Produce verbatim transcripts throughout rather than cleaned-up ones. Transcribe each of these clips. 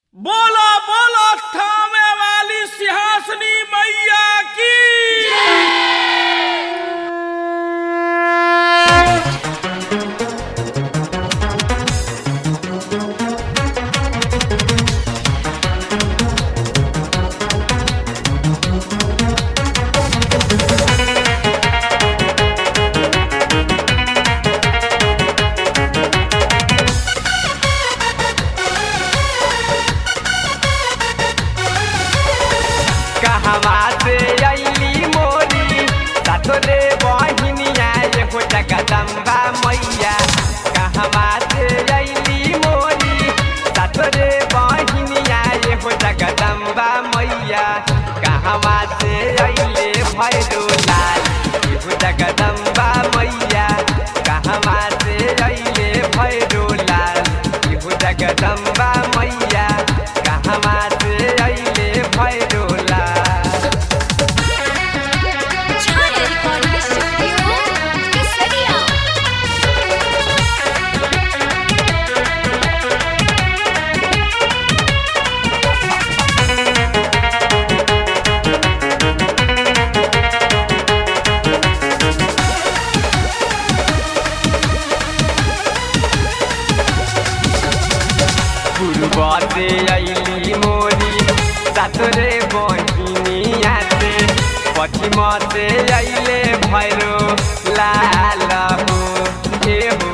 बोला बोला थामे वाली सिंहासनी मैया की। कहवा से अइली मोरी सातोरे बहिनिया एगो जगदम्बा मैया। कहवा से अइली मोरी सातोरे बहिनिया एगो जगदम्बा मैया। कहवा से अइले भैरो लाल एगो जगदम्बा मैया। कहवा से अइले भैरो लाल एगो जगदम्बा मैया। कहवा से अइले भैरो से अइली मोरी सातोरे बहिनिया से। पश्चिम से अइले भैरो लाल हो हे हो।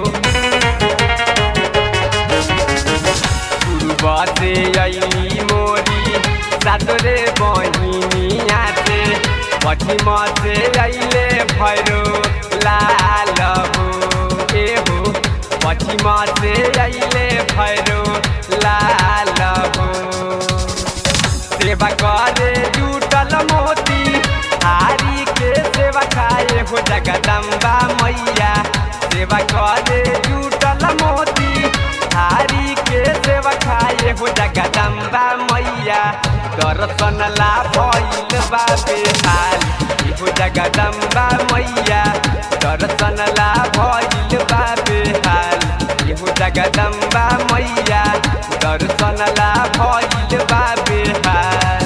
पूर्व से अइली मोरी सातोरे बहिनिया से। पश्चिम से अइले भैरो लाल हो हे हो। पश्चिम से अइले भैरो लाल हो। सेवा करे जुटल मोती हारी के सेवा खाए हो जगदम्बा मैया। सेवा करे जुटल मोती हारी के सेवा खाए हो जगदम्बा मैया। दर्शन ला भइल बा बेहाल हो जगदम्बा मैया। दर्शन ला भइल बा बेहाल हो जगदम्बा मैया। दर्शन ला भइल बा बेहाल।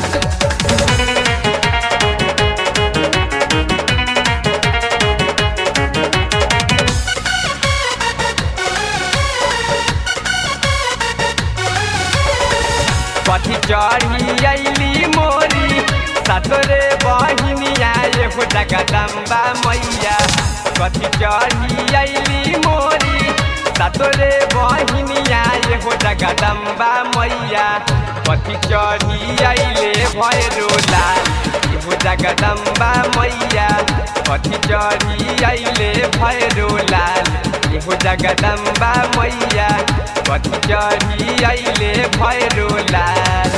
कथी चढ़ी अइली मोरी सातोरे बहिनिया एगो जगदम्बा मैया। कथी चढ़ी अइली मोरी सातोरे बहिनिया एगो जगदम्बा मैया। कथी चढ़ी अइले भैरो लाल एगो जगदम्बा मैया। कथी चढ़ी अइले भैरो लाल एगो जगदम्बा मैया। कथी चढ़ी अइले भैरो लाल।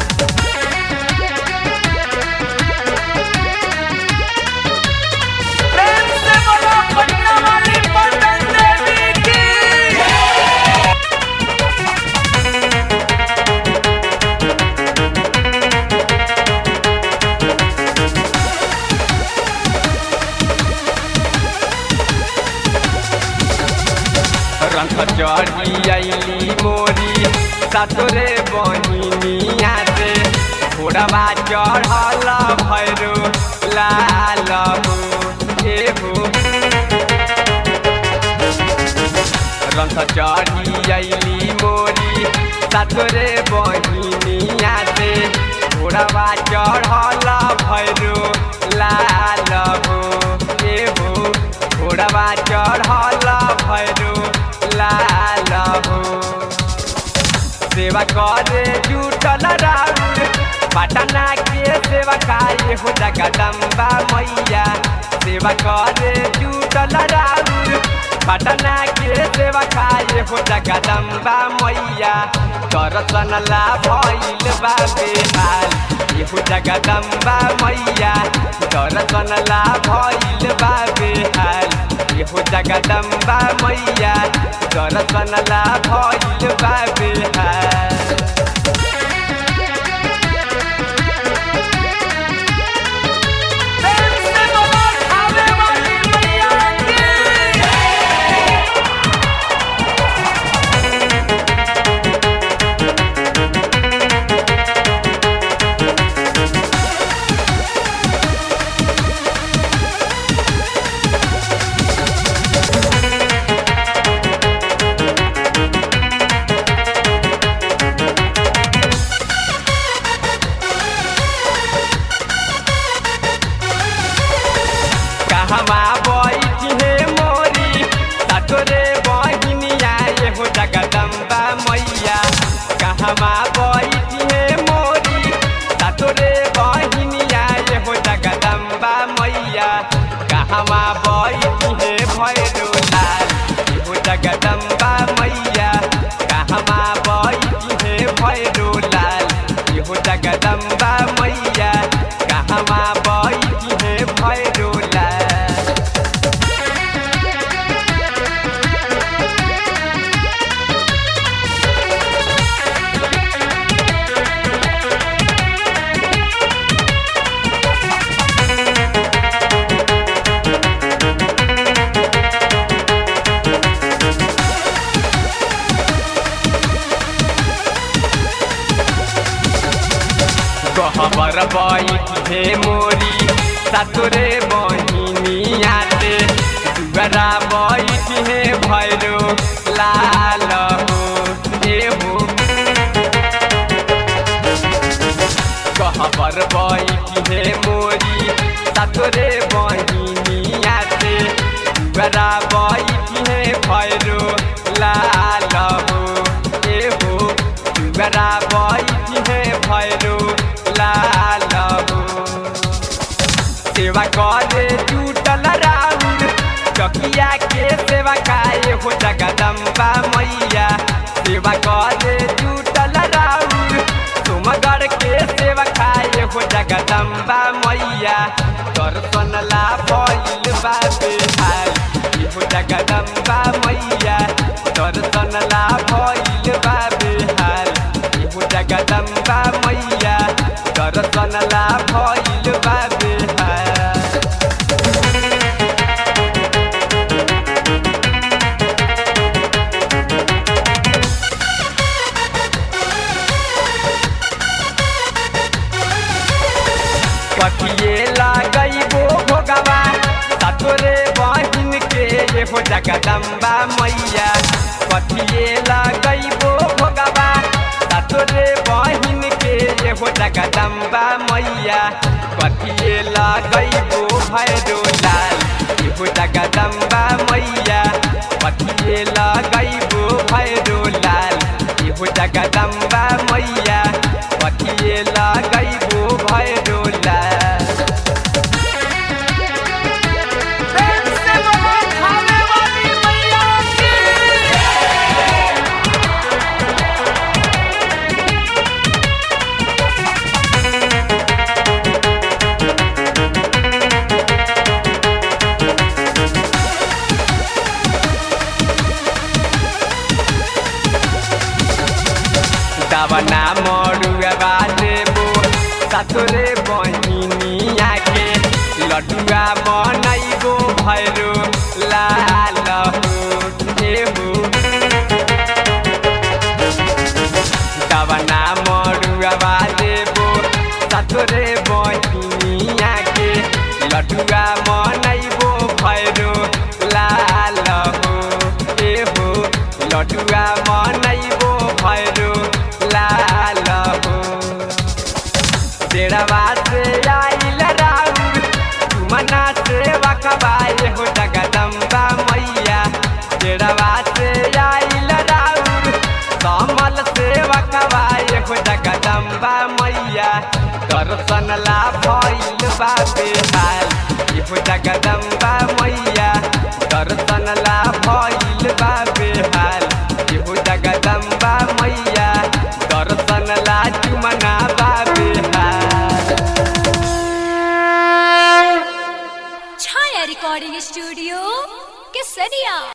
रंग चढ़ी अइली मोरी सातोरे बहिनिया से। घोड़वा चढ़ल भैरो लाल हो हे हो। रंग चढ़ी अइली मोरी सातोरे बहिनिया से। घोड़वा चढ़ल भैरो लाल हो हे हो। घोड़वा चढ़ल भैरो लाल हो। सेवा करे जुटल राउर पटना के सेवा खाए हो जगदम्बा मैया। सेवा करे जुटल राउर पटना के सेवा खाए हो जगदम्बा मैया। दर्शन ला भइल बा बेहाल हो जगदम्बा मैया। दर्शन ला भइल बा बेहाल हो जगदम्बा मैया। दर्शन ला भइल बा बेहाल। कहवा बैठिए मोरी सातोरे बहिनिया ये हो जगदम्बा मैया कहवा बैठिए भैरो लाल ये हो जगदम्बा मैया कहवा बैठिए भैरो लाल ये हो जगदम्बा मैया कहवा बैठिए भैरो लाल। कहबर बैठे मोरी सातोरे बहिनिया से दुगरा बैठे भैरो लाल हो एहो कहबर बैठे मोरी सातोरे बहिनिया से दुगरा बैठे भैरो लाल हो एहो दुगरा बैठे भैरो लाल हो। सेवा करे जुटल राउर चकिया के सेवा काए हो जगदम्बा मैया सेवा करे जुटल राउर तुमगर के सेवा खाए हो जगदम्बा मैया दर्शन ला भइल बा बेहाल हो जगदम्बा मैया दर्शन ला भइल बा बेहाल हो जगदम्बा मैया दर्शन ला भइल बा बेहाल। कथिए लगैबो भोगवा सातोरे बहिन के ये हो जगदम्बा मैया कथिए लगैबो भोगवा सातोरे बहिन के ये हो जगदम्बा मैया कथिए लगैबो भैरो लाल ये हो जगदम्बा मैया कथिए लगैबो भैरो लाल ये हो जगदम्बा मैया कथिए लगैबो भैरो लाल। दावना मरुआ देबो सातोरे बहिनिया के लडुआ बनैबो भैरो लाल हो एहो दावना मरुआ देबो सातोरे बहिनिया के लडुआ बनैबो भैरो लाल हो एहो लडुआ बनैबो भैरो लाल हो। तेरवा से आइल राउर तुमना से वकबाए हो जगदम्बा मैया तेरवा से आइल राउर कमल से वकबाए हो जगदम्बा मैया दर्शन ला भइल बा बेहाल ये हो जगदम्बा मैया दर्शन ला भइल बा बेहाल ये हो जगदम्बा मैया दर्शन ला चुमना बा बेहाल। छाया रिकॉर्डिंग स्टूडियो केसरिया।